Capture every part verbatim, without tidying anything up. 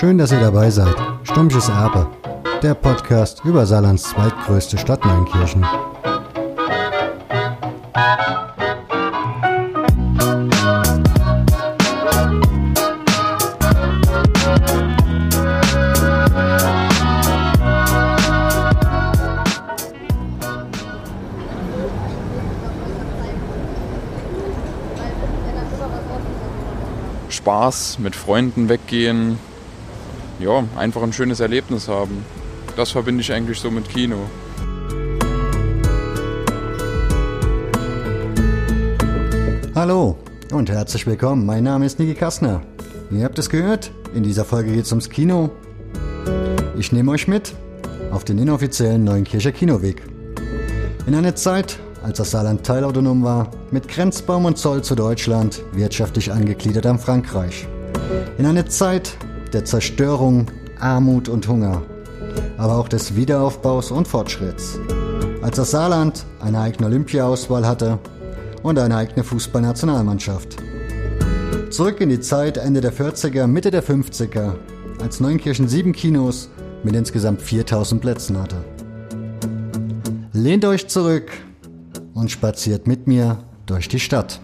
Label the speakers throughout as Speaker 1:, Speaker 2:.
Speaker 1: Schön, dass ihr dabei seid. Stumpfes Erbe, der Podcast über Saarlands zweitgrößte Stadt Neunkirchen.
Speaker 2: Spaß, mit Freunden weggehen, ja, einfach ein schönes Erlebnis haben. Das verbinde ich eigentlich so mit Kino.
Speaker 1: Hallo und herzlich willkommen, mein Name ist Niki Kastner. Ihr habt es gehört, in dieser Folge geht es ums Kino. Ich nehme euch mit auf den inoffiziellen Neunkircher Kinoweg. In eine Zeit, als das Saarland teilautonom war, mit Grenzbaum und Zoll zu Deutschland, wirtschaftlich angegliedert an Frankreich. In eine Zeit der Zerstörung, Armut und Hunger, aber auch des Wiederaufbaus und Fortschritts. Als das Saarland eine eigene Olympia-Auswahl hatte und eine eigene Fußballnationalmannschaft. Zurück in die Zeit Ende der vierziger, Mitte der fünfziger, als Neunkirchen sieben Kinos mit insgesamt viertausend Plätzen hatte. Lehnt euch zurück und spaziert mit mir durch die Stadt.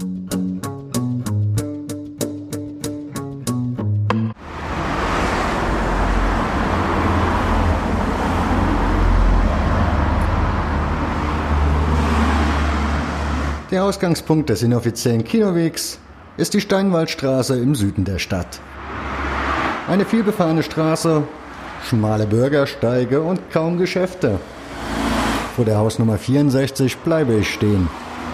Speaker 1: Der Ausgangspunkt des inoffiziellen Kinowegs ist die Steinwaldstraße im Süden der Stadt. Eine vielbefahrene Straße, schmale Bürgersteige und kaum Geschäfte. Vor der Hausnummer vierundsechzig bleibe ich stehen.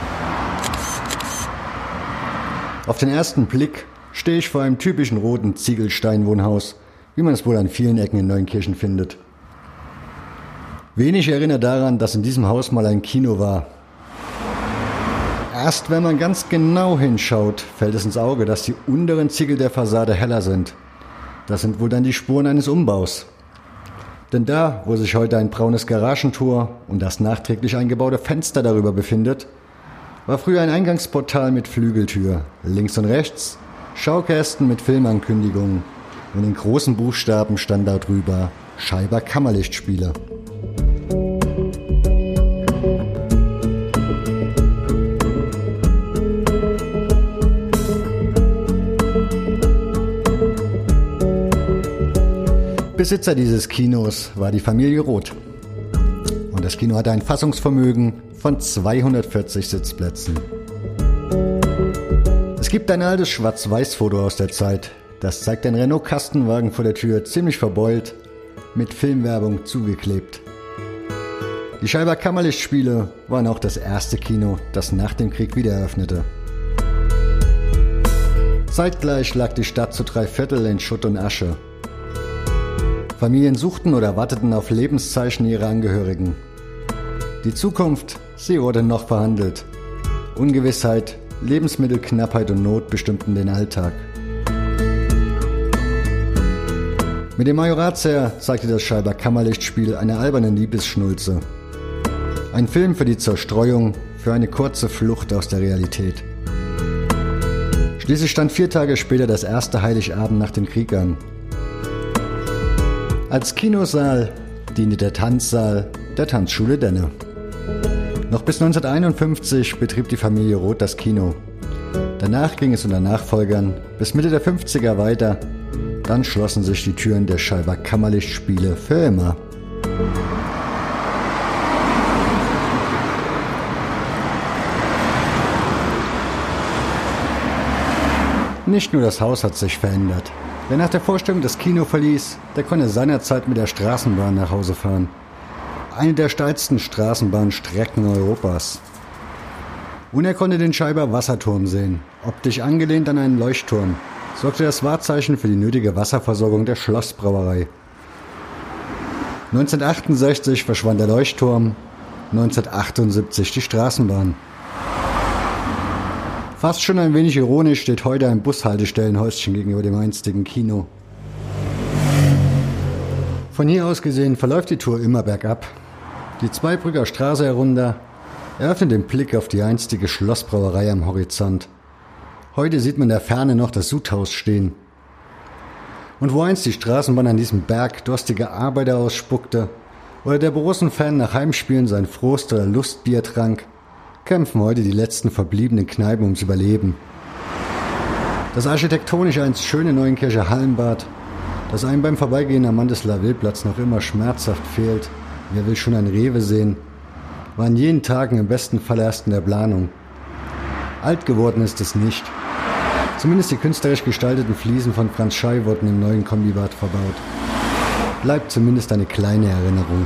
Speaker 1: Auf den ersten Blick stehe ich vor einem typischen roten Ziegelsteinwohnhaus, wie man es wohl an vielen Ecken in Neunkirchen findet. Wenig erinnert daran, dass in diesem Haus mal ein Kino war. Erst wenn man ganz genau hinschaut, fällt es ins Auge, dass die unteren Ziegel der Fassade heller sind. Das sind wohl dann die Spuren eines Umbaus. Denn da, wo sich heute ein braunes Garagentor und das nachträglich eingebaute Fenster darüber befindet, war früher ein Eingangsportal mit Flügeltür. Links und rechts Schaukästen mit Filmankündigungen und in großen Buchstaben stand da drüber Scheiber Kammerlichtspiele. Besitzer dieses Kinos war die Familie Roth. Und das Kino hatte ein Fassungsvermögen von zweihundertvierzig Sitzplätzen. Es gibt ein altes Schwarz-Weiß-Foto aus der Zeit. Das zeigt einen Renault-Kastenwagen vor der Tür, ziemlich verbeult, mit Filmwerbung zugeklebt. Die Scheiber Kammerlichtspiele waren auch das erste Kino, das nach dem Krieg wieder eröffnete. Zeitgleich lag die Stadt zu drei Viertel in Schutt und Asche. Familien suchten oder warteten auf Lebenszeichen ihrer Angehörigen. Die Zukunft, sie wurde noch verhandelt. Ungewissheit, Lebensmittelknappheit und Not bestimmten den Alltag. Mit dem Majoratsherr zeigte das Scheiber Kammerlichtspiel eine alberne Liebesschnulze. Ein Film für die Zerstreuung, für eine kurze Flucht aus der Realität. Schließlich stand vier Tage später das erste Heiligabend nach dem Krieg an. Als Kinosaal diente der Tanzsaal der Tanzschule Denne. Noch bis neunzehnhunderteinundfünfzig betrieb die Familie Roth das Kino. Danach ging es unter Nachfolgern bis Mitte der fünfziger weiter. Dann schlossen sich die Türen der Scheiber Kammerlichtspiele für immer. Nicht nur das Haus hat sich verändert. Wer nach der Vorstellung das Kino verließ, der konnte seinerzeit mit der Straßenbahn nach Hause fahren. Eine der steilsten Straßenbahnstrecken Europas. Und er konnte den Scheiber Wasserturm sehen, optisch angelehnt an einen Leuchtturm, sorgte das Wahrzeichen für die nötige Wasserversorgung der Schlossbrauerei. neunzehnhundertachtundsechzig verschwand der Leuchtturm, neunzehnhundertachtundsiebzig die Straßenbahn. Fast schon ein wenig ironisch steht heute ein Bushaltestellenhäuschen gegenüber dem einstigen Kino. Von hier aus gesehen verläuft die Tour immer bergab. Die Zweibrücker Straße herunter eröffnet den Blick auf die einstige Schlossbrauerei am Horizont. Heute sieht man in der Ferne noch das Sudhaus stehen. Und wo einst die Straßenbahn an diesem Berg durstige Arbeiter ausspuckte oder der Borussen-Fan nach Heimspielen sein Frost- oder Lustbier trank, kämpfen heute die letzten verbliebenen Kneipen ums Überleben. Das architektonisch einst schöne Neuenkircher Hallenbad, das einem beim Vorbeigehen am Mandeslaw-Wildplatz noch immer schmerzhaft fehlt, wer will schon ein Rewe sehen, war an jenen Tagen im besten Fall erst in der Planung. Alt geworden ist es nicht. Zumindest die künstlerisch gestalteten Fliesen von Franz Schey wurden im neuen Kombibad verbaut. Bleibt zumindest eine kleine Erinnerung.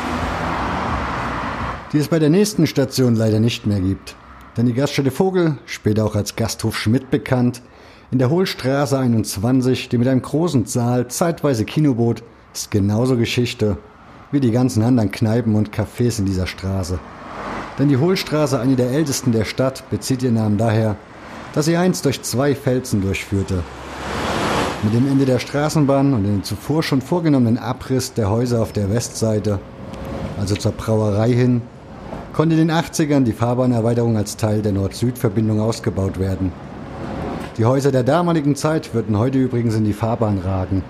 Speaker 1: Die es bei der nächsten Station leider nicht mehr gibt. Denn die Gaststätte Vogel, später auch als Gasthof Schmidt bekannt, in der Hohlstraße einundzwanzig, die mit einem großen Saal zeitweise Kino bot, ist genauso Geschichte wie die ganzen anderen Kneipen und Cafés in dieser Straße. Denn die Hohlstraße, eine der ältesten der Stadt, bezieht ihren Namen daher, dass sie einst durch zwei Felsen durchführte. Mit dem Ende der Straßenbahn und dem zuvor schon vorgenommenen Abriss der Häuser auf der Westseite, also zur Brauerei hin, konnte in den achtzigern die Fahrbahnerweiterung als Teil der Nord-Süd-Verbindung ausgebaut werden. Die Häuser der damaligen Zeit würden heute übrigens in die Fahrbahn ragen.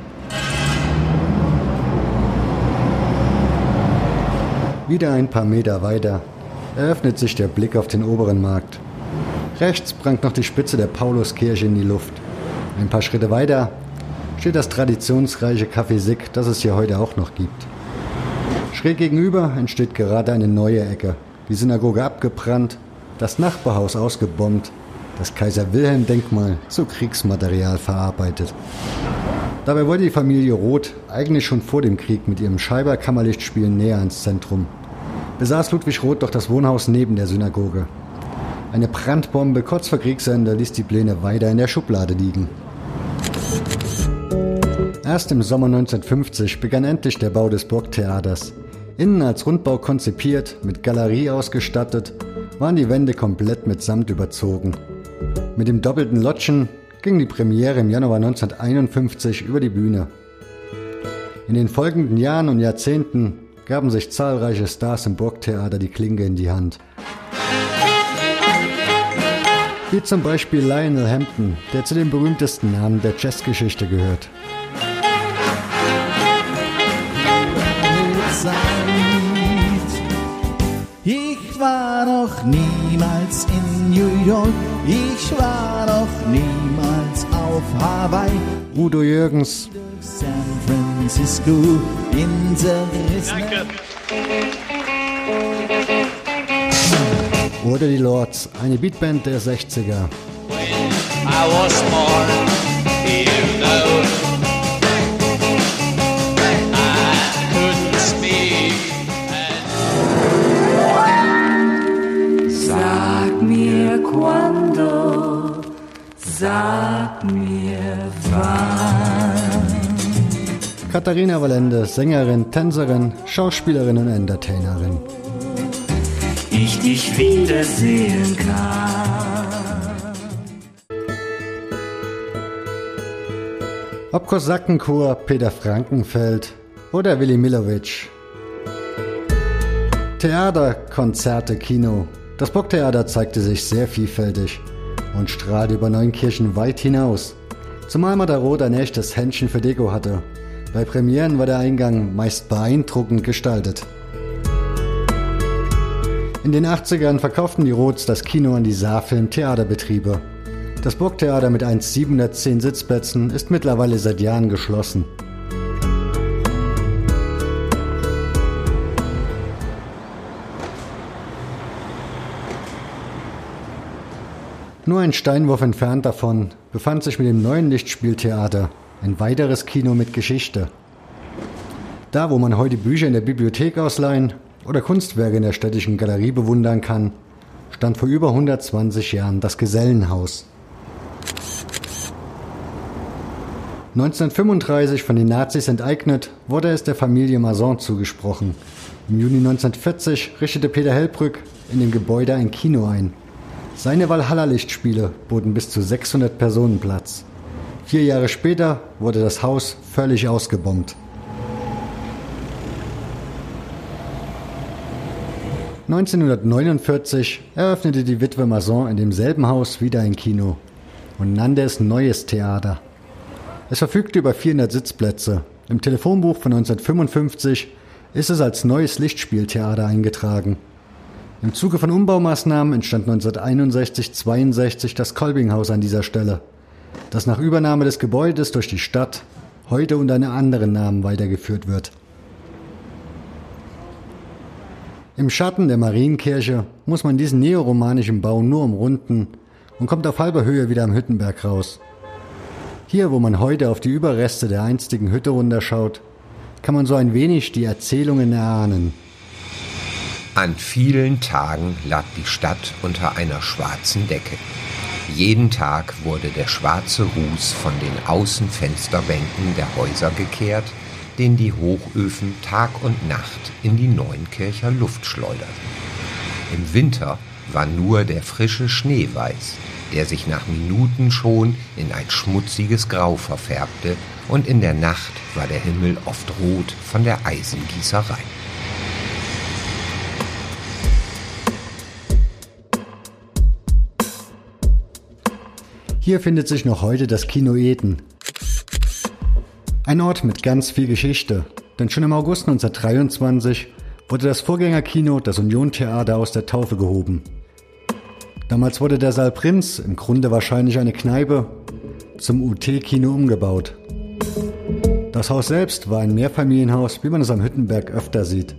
Speaker 1: Wieder ein paar Meter weiter eröffnet sich der Blick auf den oberen Markt. Rechts prangt noch die Spitze der Pauluskirche in die Luft. Ein paar Schritte weiter steht das traditionsreiche Café Sick, das es hier heute auch noch gibt. Schräg gegenüber entsteht gerade eine neue Ecke. Die Synagoge abgebrannt, das Nachbarhaus ausgebombt, das Kaiser-Wilhelm-Denkmal zu Kriegsmaterial verarbeitet. Dabei wollte die Familie Roth eigentlich schon vor dem Krieg mit ihrem Scheiber-Kammerlichtspielen näher ans Zentrum. Besaß Ludwig Roth doch das Wohnhaus neben der Synagoge. Eine Brandbombe kurz vor Kriegsende ließ die Pläne weiter in der Schublade liegen. Erst im Sommer neunzehnhundertfünfzig begann endlich der Bau des Burgtheaters. Innen als Rundbau konzipiert, mit Galerie ausgestattet, waren die Wände komplett mit Samt überzogen. Mit dem doppelten Lottchen ging die Premiere im Januar neunzehnhunderteinundfünfzig über die Bühne. In den folgenden Jahren und Jahrzehnten gaben sich zahlreiche Stars im Burgtheater die Klinke in die Hand. Wie zum Beispiel Lionel Hampton, der zu den berühmtesten Namen der Jazzgeschichte gehört.
Speaker 3: Ich war noch niemals in New York, ich war noch niemals auf Hawaii.
Speaker 1: Udo Jürgens.
Speaker 3: San Francisco in zerrissene.
Speaker 1: Oder die Lords, eine Beatband der sechziger.
Speaker 4: I was born, you know, I couldn't speak.
Speaker 5: Sag mir quando, sag mir wann.
Speaker 1: Katharina Valente, Sängerin, Tänzerin, Schauspielerin und Entertainerin.
Speaker 5: Ich dich wiedersehen kann.
Speaker 1: Ob Kosakenchor, Peter Frankenfeld oder Willy Millowitsch. Theater, Konzerte, Kino. Das Burgtheater zeigte sich sehr vielfältig und strahlte über Neunkirchen weit hinaus. Zumal Mater Roth ein echtes Händchen für Deko hatte. Bei Premieren war der Eingang meist beeindruckend gestaltet. In den achtzigern verkauften die Roths das Kino an die Saarfilm-Theaterbetriebe. Das Burgtheater mit siebenhundertzehn Sitzplätzen ist mittlerweile seit Jahren geschlossen. Nur ein Steinwurf entfernt davon befand sich mit dem neuen Lichtspieltheater ein weiteres Kino mit Geschichte. Da, wo man heute Bücher in der Bibliothek ausleihen oder Kunstwerke in der städtischen Galerie bewundern kann, stand vor über hundertzwanzig Jahren das Gesellenhaus. neunzehnhundertfünfunddreißig von den Nazis enteignet, wurde es der Familie Masson zugesprochen. Im Juni neunzehnhundertvierzig richtete Peter Hellbrück in dem Gebäude ein Kino ein. Seine Walhalla-Lichtspiele boten bis zu sechshundert Personen Platz. Vier Jahre später wurde das Haus völlig ausgebombt. neunzehnhundertneunundvierzig eröffnete die Witwe Masson in demselben Haus wieder ein Kino und nannte es Neues Theater. Es verfügte über vierhundert Sitzplätze. Im Telefonbuch von neunzehnhundertfünfundfünfzig ist es als neues Lichtspieltheater eingetragen. Im Zuge von Umbaumaßnahmen entstand neunzehnhunderteinundsechzig zweiundsechzig das Kolbinghaus an dieser Stelle, das nach Übernahme des Gebäudes durch die Stadt heute unter einem anderen Namen weitergeführt wird. Im Schatten der Marienkirche muss man diesen neoromanischen Bau nur umrunden und kommt auf halber Höhe wieder am Hüttenberg raus. Hier, wo man heute auf die Überreste der einstigen Hütte runterschaut, kann man so ein wenig die Erzählungen erahnen.
Speaker 6: An vielen Tagen lag die Stadt unter einer schwarzen Decke. Jeden Tag wurde der schwarze Ruß von den Außenfensterbänken der Häuser gekehrt, den die Hochöfen Tag und Nacht in die Neunkircher Luft schleuderten. Im Winter war nur der frische Schnee weiß, der sich nach Minuten schon in ein schmutziges Grau verfärbte, und in der Nacht war der Himmel oft rot von der Eisengießerei.
Speaker 1: Hier findet sich noch heute das Kino Eden. Ein Ort mit ganz viel Geschichte, denn schon im August neunzehnhundertdreiundzwanzig wurde das Vorgängerkino, das Union-Theater, aus der Taufe gehoben. Damals wurde der Saal Prinz, im Grunde wahrscheinlich eine Kneipe, zum U T-Kino umgebaut. Das Haus selbst war ein Mehrfamilienhaus, wie man es am Hüttenberg öfter sieht.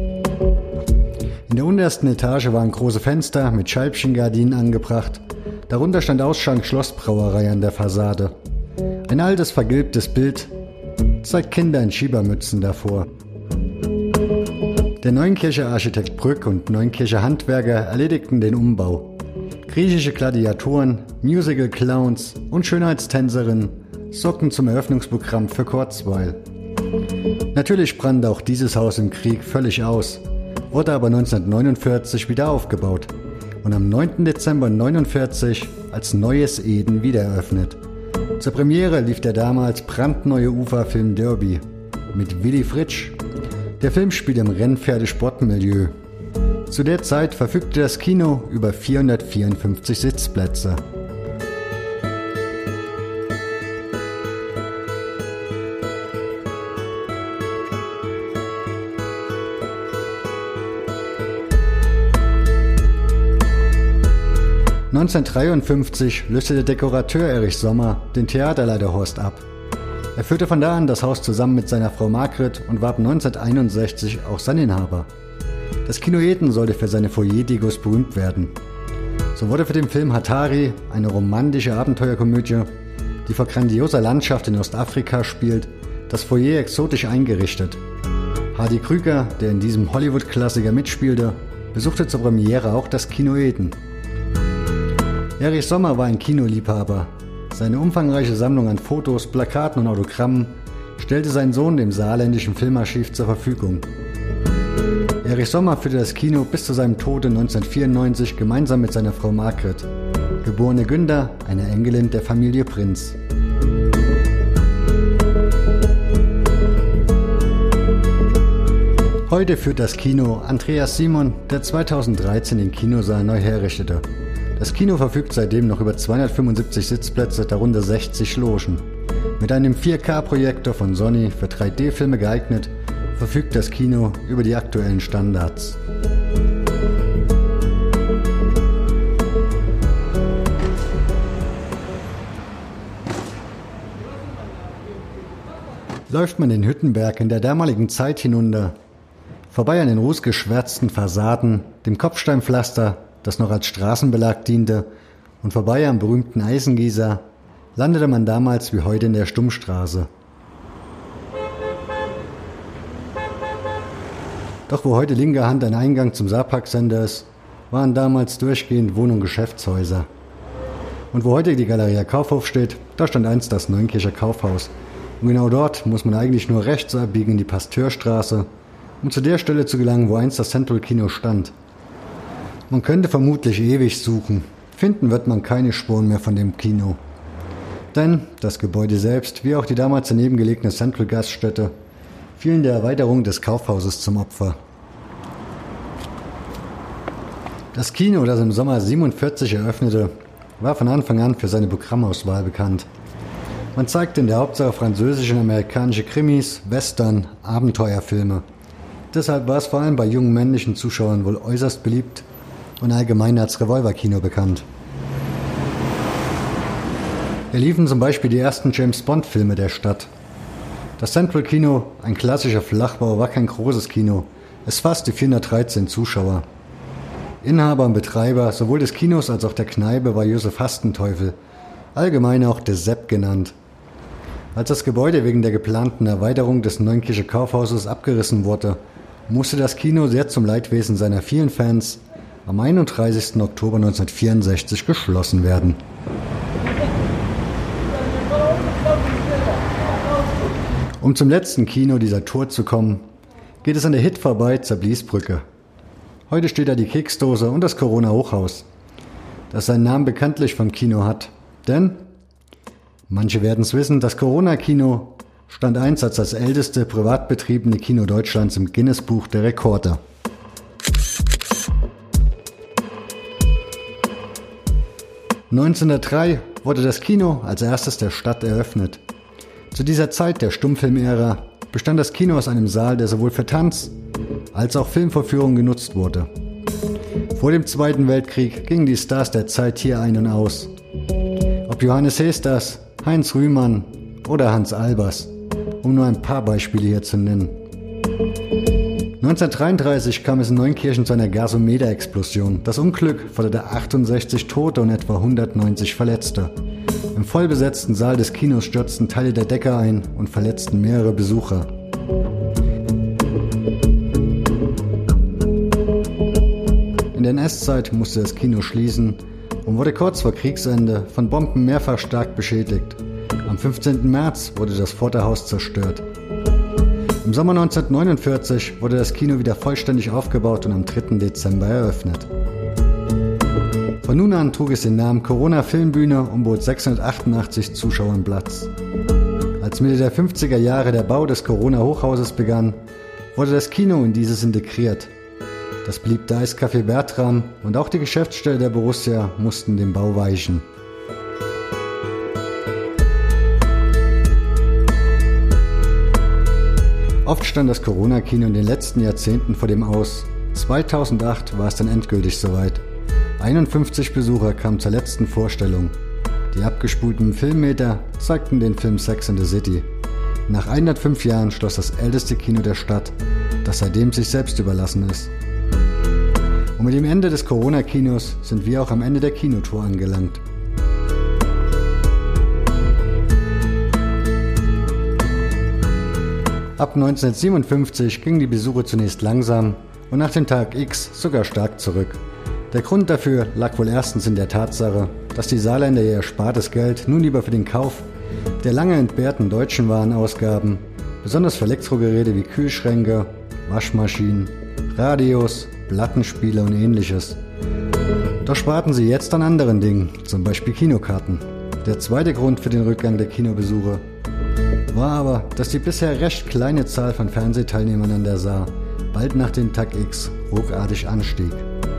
Speaker 1: In der untersten Etage waren große Fenster mit Scheibchengardinen angebracht. Darunter stand Ausschank Schlossbrauerei an der Fassade. Ein altes, vergilbtes Bild zeigt Kinder in Schiebermützen davor. Der Neunkircher Architekt Brück und Neunkircher Handwerker erledigten den Umbau. Griechische Gladiatoren, Musical-Clowns und Schönheitstänzerinnen sorgten zum Eröffnungsprogramm für Kurzweil. Natürlich brannte auch dieses Haus im Krieg völlig aus, wurde aber neunzehnhundertneunundvierzig wieder aufgebaut und am neunten Dezember neunundvierzig als neues Eden wiedereröffnet. Zur Premiere lief der damals brandneue Ufa-Film Derby mit Willy Fritsch. Der Film spielt im Rennpferdesportmilieu. Zu der Zeit verfügte das Kino über vierhundertvierundfünfzig Sitzplätze. neunzehnhundertdreiundfünfzig löste der Dekorateur Erich Sommer den Theaterleiter Horst ab. Er führte von da an das Haus zusammen mit seiner Frau Margret und war ab neunzehnhunderteinundsechzig auch sein Inhaber. Das Kino Eden sollte für seine Foyer-Degos berühmt werden. So wurde für den Film Hatari, eine romantische Abenteuerkomödie, die vor grandioser Landschaft in Ostafrika spielt, das Foyer exotisch eingerichtet. Hardy Krüger, der in diesem Hollywood-Klassiker mitspielte, besuchte zur Premiere auch das Kino Eden. Erich Sommer war ein Kinoliebhaber. Seine umfangreiche Sammlung an Fotos, Plakaten und Autogrammen stellte sein Sohn dem saarländischen Filmarchiv zur Verfügung. Erich Sommer führte das Kino bis zu seinem Tode neunzehnhundertvierundneunzig gemeinsam mit seiner Frau Margret, geborene Günther, eine Enkelin der Familie Prinz. Heute führt das Kino Andreas Simon, der zweitausenddreizehn den Kinosaal neu herrichtete. Das Kino verfügt seitdem noch über zweihundertfünfundsiebzig Sitzplätze, darunter sechzig Logen. Mit einem vier K Projektor von Sony für drei D Filme geeignet, verfügt das Kino über die aktuellen Standards. Läuft man den Hüttenberg in der damaligen Zeit hinunter, vorbei an den rußgeschwärzten Fassaden, dem Kopfsteinpflaster, das noch als Straßenbelag diente, und vorbei am berühmten Eisengießer, landete man damals wie heute in der Stummstraße. Doch wo heute linker Hand ein Eingang zum Saarpark-Center ist, waren damals durchgehend Wohn- und Geschäftshäuser. Und wo heute die Galeria Kaufhof steht, da stand einst das Neunkircher Kaufhaus. Und genau dort muss man eigentlich nur rechts abbiegen in die Pasteurstraße, um zu der Stelle zu gelangen, wo einst das Central Kino stand. Man könnte vermutlich ewig suchen. Finden wird man keine Spuren mehr von dem Kino. Denn das Gebäude selbst, wie auch die damals daneben gelegene Central Gaststätte, fielen der Erweiterung des Kaufhauses zum Opfer. Das Kino, das im Sommer siebenundvierzig eröffnete, war von Anfang an für seine Programmauswahl bekannt. Man zeigte in der Hauptsache französische und amerikanische Krimis, Western, Abenteuerfilme. Deshalb war es vor allem bei jungen männlichen Zuschauern wohl äußerst beliebt und allgemein als Revolverkino bekannt. Hier liefen zum Beispiel die ersten James-Bond-Filme der Stadt. Das Central Kino, ein klassischer Flachbau, war kein großes Kino. Es fasste vierhundertdreizehn Zuschauer. Inhaber und Betreiber sowohl des Kinos als auch der Kneipe war Josef Hastenteufel, allgemein auch der Sepp genannt. Als das Gebäude wegen der geplanten Erweiterung des Neunkircher Kaufhauses abgerissen wurde, musste das Kino sehr zum Leidwesen seiner vielen Fans am einunddreißigsten Oktober neunzehnhundertvierundsechzig geschlossen werden. Um zum letzten Kino dieser Tour zu kommen, geht es an der Hit vorbei zur Bliesbrücke. Heute steht da die Keksdose und das Corona-Hochhaus, das seinen Namen bekanntlich vom Kino hat. Denn, manche werden es wissen, das Corona-Kino stand einst als das älteste privat betriebene Kino Deutschlands im Guinness-Buch der Rekorde. neunzehnhundertdrei wurde das Kino als erstes der Stadt eröffnet. Zu dieser Zeit der Stummfilmära bestand das Kino aus einem Saal, der sowohl für Tanz als auch Filmvorführungen genutzt wurde. Vor dem Zweiten Weltkrieg gingen die Stars der Zeit hier ein und aus. Ob Johannes Hesters, Heinz Rühmann oder Hans Albers, um nur ein paar Beispiele hier zu nennen. neunzehnhundertdreiunddreißig kam es in Neunkirchen zu einer Gasometer-Explosion. Das Unglück forderte achtundsechzig Tote und etwa hundertneunzig Verletzte. Im vollbesetzten Saal des Kinos stürzten Teile der Decke ein und verletzten mehrere Besucher. In der N S-Zeit musste das Kino schließen und wurde kurz vor Kriegsende von Bomben mehrfach stark beschädigt. Am fünfzehnten März wurde das Vorderhaus zerstört. Im Sommer neunzehnhundertneunundvierzig wurde das Kino wieder vollständig aufgebaut und am dritten Dezember eröffnet. Von nun an trug es den Namen Corona-Filmbühne und bot sechshundertachtundachtzig Zuschauern Platz. Als Mitte der fünfziger Jahre der Bau des Corona-Hochhauses begann, wurde das Kino in dieses integriert. Das blieb da Eiscafé Bertram und auch die Geschäftsstelle der Borussia mussten dem Bau weichen. Oft stand das Corona-Kino in den letzten Jahrzehnten vor dem Aus. zweitausendacht war es dann endgültig soweit. einundfünfzig Besucher kamen zur letzten Vorstellung. Die abgespulten Filmmeter zeigten den Film Sex and the City. Nach hundertfünf Jahren schloss das älteste Kino der Stadt, das seitdem sich selbst überlassen ist. Und mit dem Ende des Corona-Kinos sind wir auch am Ende der Kinotour angelangt. Ab neunzehnhundertsiebenundfünfzig gingen die Besuche zunächst langsam und nach dem Tag X sogar stark zurück. Der Grund dafür lag wohl erstens in der Tatsache, dass die Saarländer ihr erspartes Geld nun lieber für den Kauf der lange entbehrten deutschen Waren ausgaben, besonders für Elektrogeräte wie Kühlschränke, Waschmaschinen, Radios, Plattenspieler und ähnliches. Doch sparten sie jetzt an anderen Dingen, zum Beispiel Kinokarten. Der zweite Grund für den Rückgang der Kinobesuche war aber, dass die bisher recht kleine Zahl von Fernsehteilnehmern an der Saar bald nach dem Tag X ruckartig anstieg.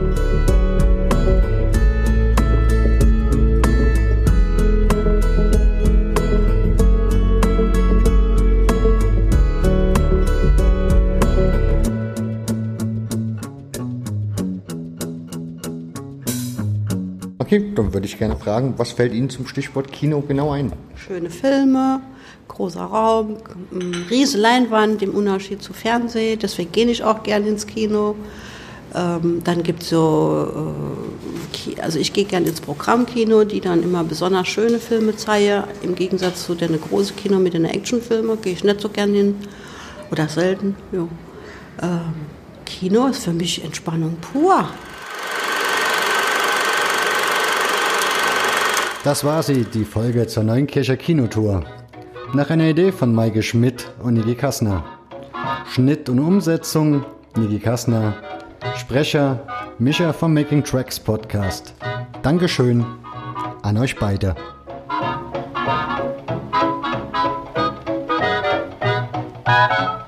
Speaker 7: Okay, dann würde ich gerne fragen, was fällt Ihnen zum Stichwort Kino genau ein?
Speaker 8: Schöne Filme, großer Raum, riesige Leinwand im Unterschied zu Fernsehen, deswegen gehe ich auch gerne ins Kino. Ähm, dann gibt es so, äh, also ich gehe gerne ins Programmkino, die dann immer besonders schöne Filme zeigen. Im Gegensatz zu den großen Kino mit den Actionfilmen gehe ich nicht so gerne hin oder selten. Ja. Ähm, Kino ist für mich Entspannung pur.
Speaker 1: Das war sie, die Folge zur Neunkircher Kinotour. Nach einer Idee von Maike Schmidt und Niki Kassner. Schnitt und Umsetzung Niki Kassner. Sprecher Micha vom Making Tracks Podcast. Dankeschön an euch beide.
Speaker 5: Thank you.